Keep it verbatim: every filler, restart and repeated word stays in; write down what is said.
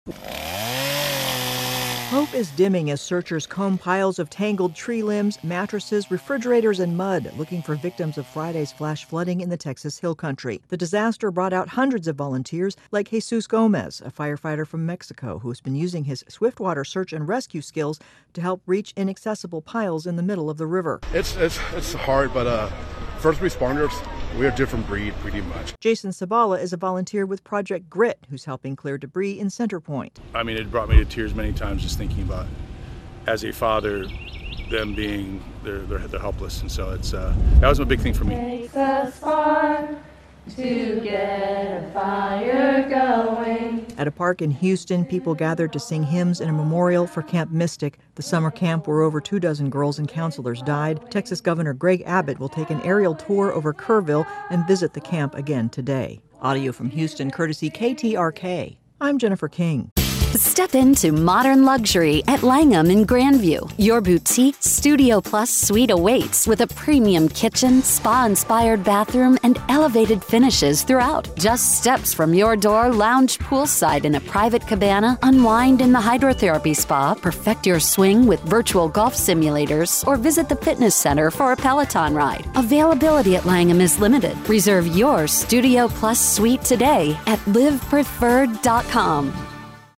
Hope is dimming as searchers comb piles of tangled tree limbs, mattresses, refrigerators, and mud, looking for victims of Friday's flash flooding in the Texas Hill Country. The disaster brought out hundreds of volunteers, like Jesus Gomez, a firefighter from Mexico who's been using his swiftwater search and rescue skills to help reach inaccessible piles in the middle of the river. It's it's it's hard, but uh, first responders, we're a different breed, pretty much. Jason Sabala is a volunteer with Project Grit, who's helping clear debris in Center Point. I mean, it brought me to tears many times just thinking about, as a father, them being, they're, they're, they're helpless. And so it's uh, that was a big thing for me. Makes us fun to get a fire going. At a park in Houston, people gathered to sing hymns in a memorial for Camp Mystic, the summer camp where over two dozen girls and counselors died. Texas Governor Greg Abbott will take an aerial tour over Kerrville and visit the camp again today. Audio from Houston, courtesy K T R K. I'm Jennifer King. Step into modern luxury at Langham in Grandview. Your boutique Studio Plus suite awaits with a premium kitchen, spa-inspired bathroom, and elevated finishes throughout. Just steps from your door, lounge poolside in a private cabana, unwind in the hydrotherapy spa, perfect your swing with virtual golf simulators, or visit the fitness center for a Peloton ride. Availability at Langham is limited. Reserve your Studio Plus suite today at live preferred dot com.